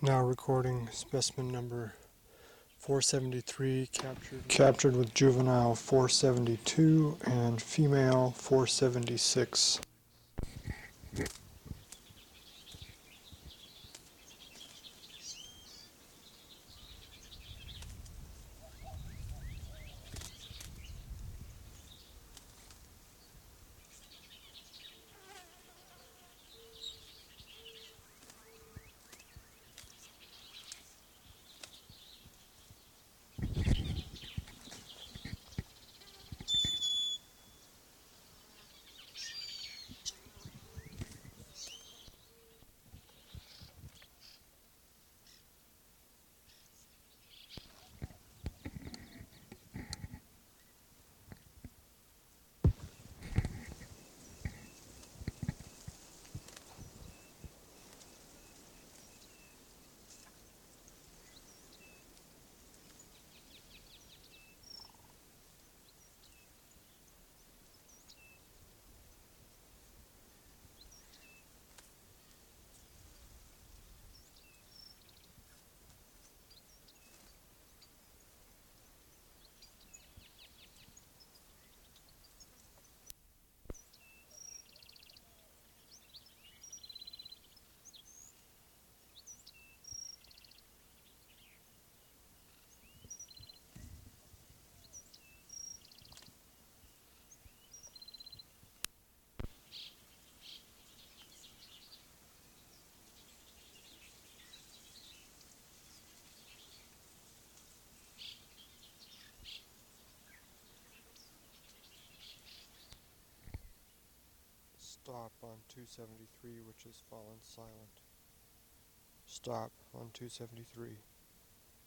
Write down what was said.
Now recording specimen number 473, captured with juvenile 472 and female 476. Stop on 273, which has fallen silent. Stop on 273.